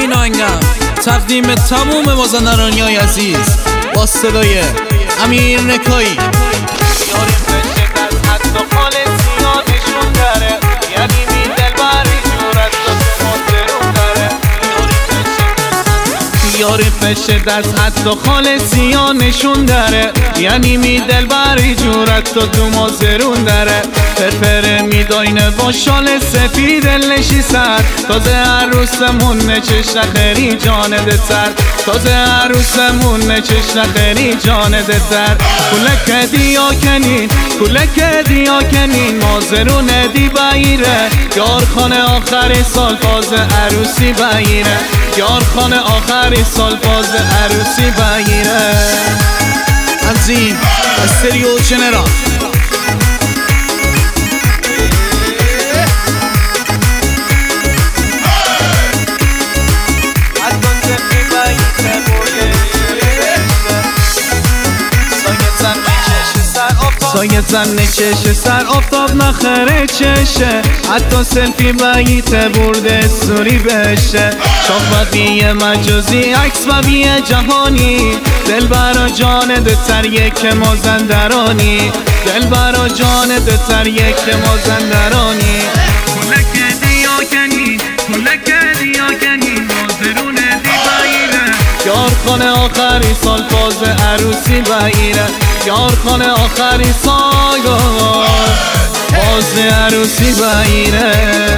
این آهنگم تقدیم تموم مازندرانیای عزیز با صدای امیر نکایی. یاری فشد از حد و خالصی ها نشون داره، یعنی می دل بری جورت تو دو مازرون داره. فرفره میداینه با شال سفید نشی سر، تازه عروسمون نچش نخری جانده تر، تازه عروسمون نچش نخری جانده تر. کلک دیا کنین کلک دیا کنین مازرون دی بایره، یار خانه آخر سال فاز عروسی بایره، یار خانه آخر سال باز عروسی بگیره. تنظیم استریو جنرال. سایه زن چشه سر آفتاب نخره چشه، حتی سلفی بگیته برده سوری بشه. شاخبطی مجازی عکس ببی جهانی، دل برا جان دتر یک مازندرانی، دل برا جان دتر یک مازندرانی. کلک دیا کنین کلک دیا کنین مازرون دی بایره، یار خانه آخری سال فاز عروسی بایره، یار خانه آخری سال باز عروسی بایره.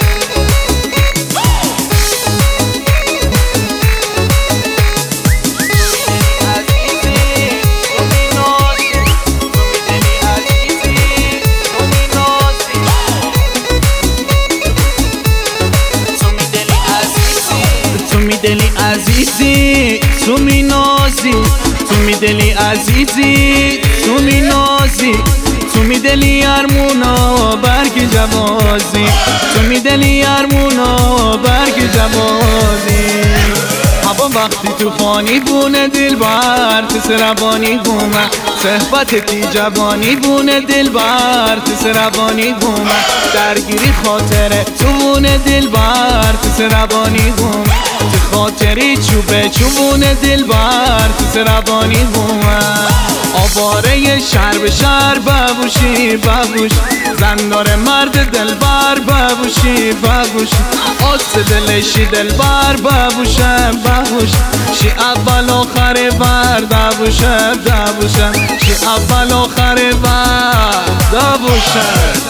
تو میدلی عزیزی تو می نازی، تو میدلی عزیزی تو می نازی، تو میدلی ارمونا برگ جوازی، تو میدلی ارمونا برگ جوازی. هوا وقتی تو خانی بونه دل بر تو سربانی بومه، صحبت تی جوانی بونه دل بر تو سربانی بومه، درگیری خاطره تو بونه دل بر تو سربانی بومه، تو خاطری چوبه چوبونه دل بر تو سربانی بومه. آواره شهر به شهر ببوشی ببوش، زندار مرد دلبر ببوشی ببوش، آس دلشی دلبر ببوشه ببوش، شی اول آخر ور دبوشه دبوشه، شی اول آخر ور دبوشه.